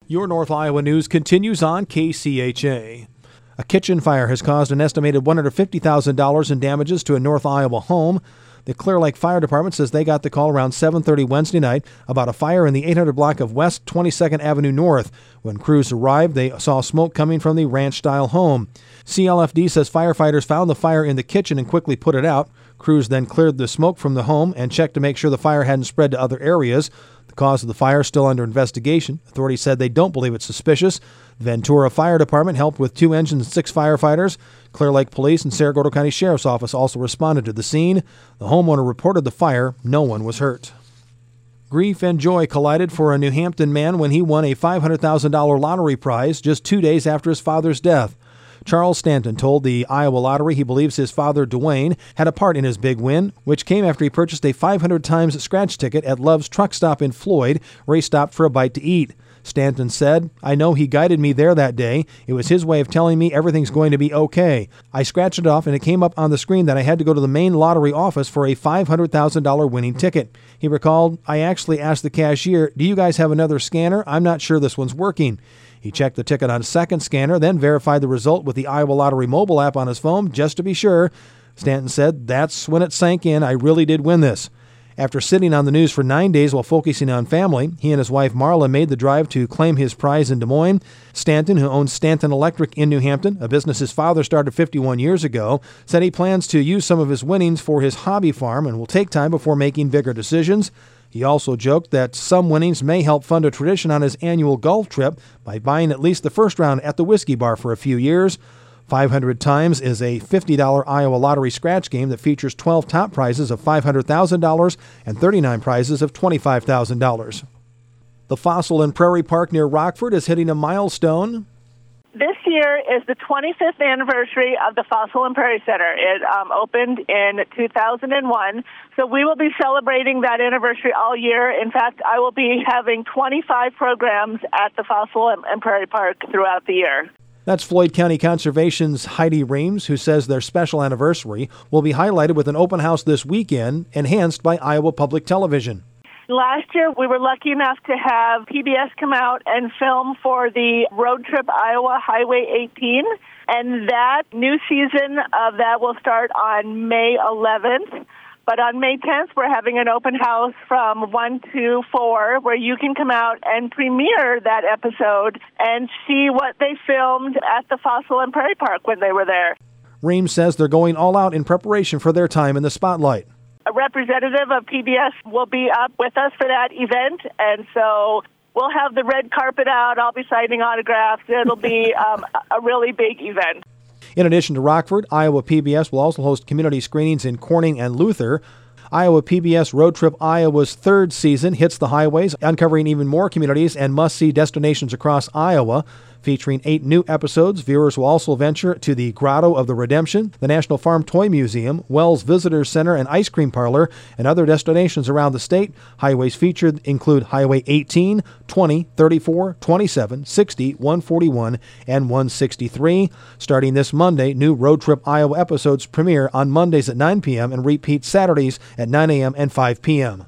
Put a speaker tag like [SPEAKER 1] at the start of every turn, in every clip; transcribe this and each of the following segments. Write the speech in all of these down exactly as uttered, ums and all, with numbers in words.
[SPEAKER 1] Your North Iowa news continues on K C H A. A kitchen fire has caused an estimated one hundred fifty thousand dollars in damages to a North Iowa home. The Clear Lake Fire Department says they got the call around seven thirty Wednesday night about a fire in the eight hundred block of West twenty-second Avenue North. When crews arrived, they saw smoke coming from the ranch-style home. C L F D says firefighters found the fire in the kitchen and quickly put it out. Crews then cleared the smoke from the home and checked to make sure the fire hadn't spread to other areas. The cause of the fire is still under investigation. Authorities said they don't believe it's suspicious. The Ventura Fire Department helped with two engines and six firefighters. Clear Lake Police and Saragordo County Sheriff's Office also responded to the scene. The homeowner reported the fire. No one was hurt. Grief and joy collided for a New Hampton man when he won a five hundred thousand dollars lottery prize just two days after his father's death. Charles Stanton told the Iowa Lottery he believes his father, Dwayne, had a part in his big win, which came after he purchased a five hundred times scratch ticket at Love's Truck Stop in Floyd, where he stopped for a bite to eat. Stanton said, "I know he guided me there that day. It was his way of telling me everything's going to be okay. I scratched it off and it came up on the screen that I had to go to the main lottery office for a five hundred thousand dollars winning ticket." He recalled, "I actually asked the cashier, 'Do you guys have another scanner? I'm not sure this one's working.'" He checked the ticket on a second scanner, then verified the result with the Iowa Lottery mobile app on his phone just to be sure. Stanton said, "That's when it sank in. I really did win this." After sitting on the news for nine days while focusing on family, he and his wife Marla made the drive to claim his prize in Des Moines. Stanton, who owns Stanton Electric in New Hampton, a business his father started fifty-one years ago, said he plans to use some of his winnings for his hobby farm and will take time before making bigger decisions. He also joked that some winnings may help fund a tradition on his annual golf trip by buying at least the first round at the Whiskey Bar for a few years. five hundred times is a fifty dollars Iowa Lottery scratch game that features twelve top prizes of five hundred thousand dollars and thirty-nine prizes of twenty-five thousand dollars. The Fossil and Prairie Park near Rockford is hitting a milestone.
[SPEAKER 2] This year is the twenty-fifth anniversary of the Fossil and Prairie Center. It um, opened in two thousand one, so we will be celebrating that anniversary all year. In fact, I will be having twenty-five programs at the Fossil and, and Prairie Park throughout the year.
[SPEAKER 1] That's Floyd County Conservation's Heidi Reams, who says their special anniversary will be highlighted with an open house this weekend, enhanced by Iowa Public Television.
[SPEAKER 2] Last year, we were lucky enough to have P B S come out and film for the Road Trip Iowa Highway eighteen, and that new season of that will start on May eleventh. But on May tenth, we're having an open house from one to four where you can come out and premiere that episode and see what they filmed at the Fossil and Prairie Park when they were there.
[SPEAKER 1] Reams says they're going all out in preparation for their time in the spotlight.
[SPEAKER 2] A representative of P B S will be up with us for that event, and so we'll have the red carpet out. I'll be signing autographs. It'll be um, a really big event.
[SPEAKER 1] In addition to Rockford, Iowa P B S will also host community screenings in Corning and Luther. Iowa P B S Road Trip Iowa's third season hits the highways, uncovering even more communities and must-see destinations across Iowa. Featuring eight new episodes, viewers will also venture to the Grotto of the Redemption, the National Farm Toy Museum, Wells Visitor Center and Ice Cream Parlor, and other destinations around the state. Highways featured include Highway eighteen, twenty, thirty-four, twenty-seven, sixty, one forty-one, and one sixty-three. Starting this Monday, new Road Trip Iowa episodes premiere on Mondays at nine p.m. and repeat Saturdays at nine a.m. and five p.m.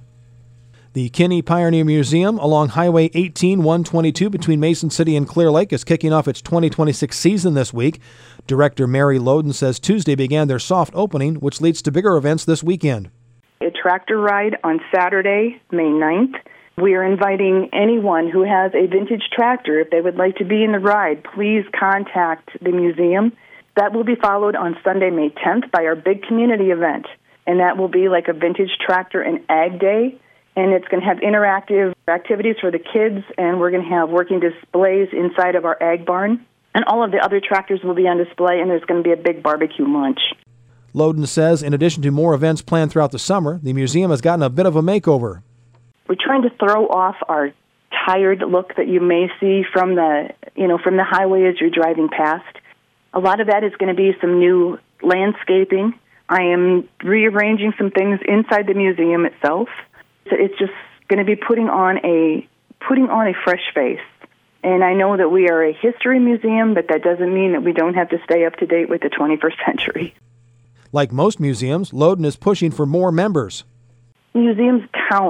[SPEAKER 1] The Kinney Pioneer Museum along Highway eighteen one twenty-two between Mason City and Clear Lake is kicking off its twenty twenty-six season this week. Director Mary Loden says Tuesday began their soft opening, which leads to bigger events this weekend.
[SPEAKER 3] A tractor ride on Saturday, May ninth. We are inviting anyone who has a vintage tractor, if they would like to be in the ride, please contact the museum. That will be followed on Sunday, May tenth by our big community event, and that will be like a vintage tractor and ag day. And it's going to have interactive activities for the kids, and we're going to have working displays inside of our ag barn. And all of the other tractors will be on display, and there's going to be a big barbecue lunch.
[SPEAKER 1] Loden says in addition to more events planned throughout the summer, the museum has gotten a bit of a makeover.
[SPEAKER 3] We're trying to throw off our tired look that you may see from the, you know, from the highway as you're driving past. A lot of that is going to be some new landscaping. I am rearranging some things inside the museum itself. So it's just going to be putting on a putting on a fresh face. And I know that we are a history museum, but that doesn't mean that we don't have to stay up to date with the twenty-first century.
[SPEAKER 1] Like most museums, Loden is pushing for more members.
[SPEAKER 3] Museums count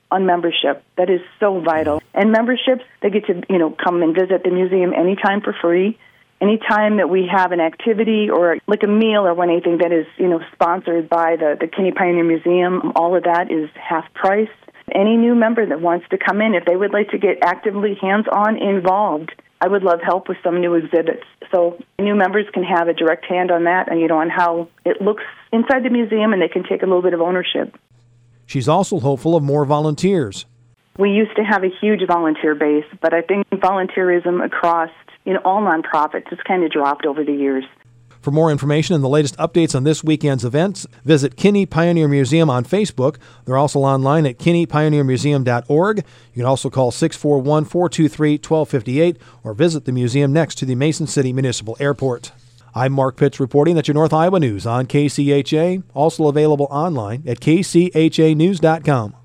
[SPEAKER 3] on membership. That is so vital. And memberships, they get to, you know, come and visit the museum anytime for free. Anytime that we have an activity or like a meal or anything that is, you know, sponsored by the, the Kinney Pioneer Museum, all of that is half price. Any new member that wants to come in, if they would like to get actively hands-on involved, I would love help with some new exhibits. So new members can have a direct hand on that and, you know, on how it looks inside the museum, and they can take a little bit of ownership.
[SPEAKER 1] She's also hopeful of more volunteers.
[SPEAKER 3] We used to have a huge volunteer base, but I think volunteerism across, you know, all nonprofits has kind of dropped over the years.
[SPEAKER 1] For more information and the latest updates on this weekend's events, visit Kinney Pioneer Museum on Facebook. They're also online at kinney pioneer museum dot org. You can also call six four one, four two three, one two five eight or visit the museum next to the Mason City Municipal Airport. I'm Mark Pitts reporting that your North Iowa News on K C H A, also available online at k c h a news dot com.